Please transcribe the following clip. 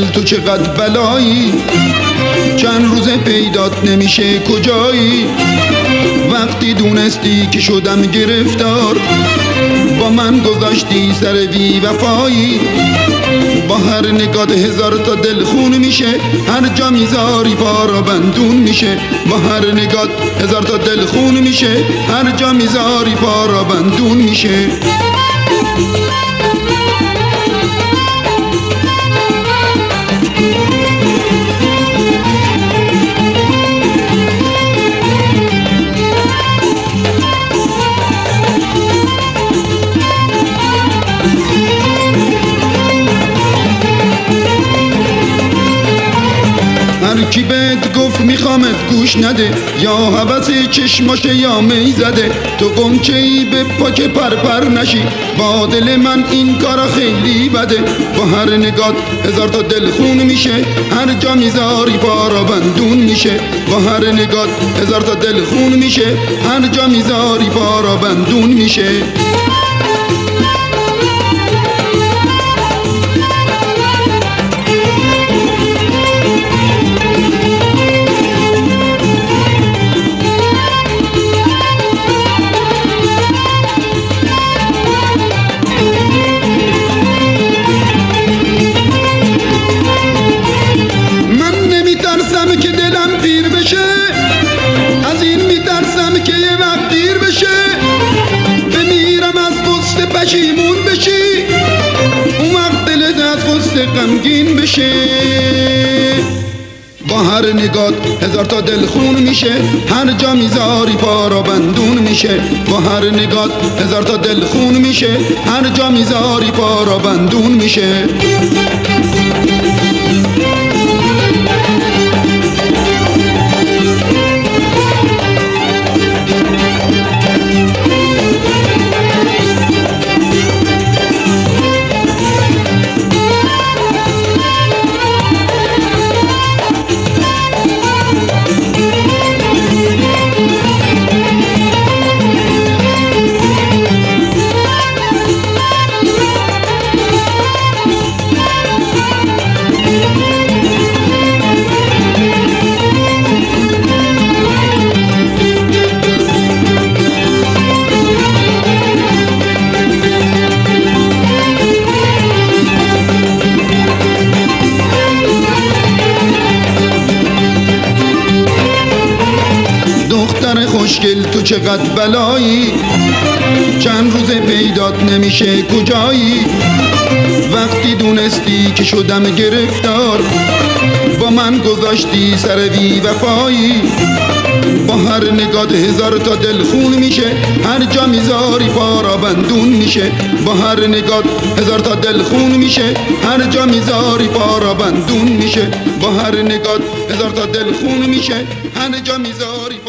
تو چقدر بلایی، چند روز پیدات نمیشه کجایی. وقتی دونستی که شدم گرفتار، با من گذاشتی سر بی وفایی. با هر نگات هزار تا دل خون میشه، هر جا میذاری پارا بندون میشه. با هر نگات هزار تا دل خون میشه، هر جا میذاری پارا بندون میشه. هر کی بهت گفت میخوامت گوش نده، یا هوس چشماشه یا می زده. تو قنچه‌ای به پا که پرپر نشی، با دل من این کارا خیلی بده. با هر نگات هزار تا دل خون میشه، هر جا میذاری پارا بندون میشه. با هر نگات هزار تا دل خون میشه، هر جا میذاری پارا بندون میشه. که دلم پیر بشه، از این میترسم که یه وقت دیر بشه. بمیرم از غصه پشیمون بشی، اون وقت دلت از غصه غمگین بشه. با هر نگات هزار تا دل خون میشه، هر جا میذاری پارا بندون میشه. با هر نگات هزار تا دل خون میشه، هر جا میذاری پارا بندون میشه. خوشگل تو چقدر بلایی، چند روز پیدات نمیشه کجایی. وقتی دونستی که شدم گرفتار، با من گذاشتی سر بی وفایی. با هر نگات هزار تا دل خون میشه، هر جا میذاری پارا بندون میشه. با هر نگات هزار تا دل خون میشه، هر جا میذاری پارا بندون میشه. با هر نگات هزار تا دل خون میشه، هر جا میذاری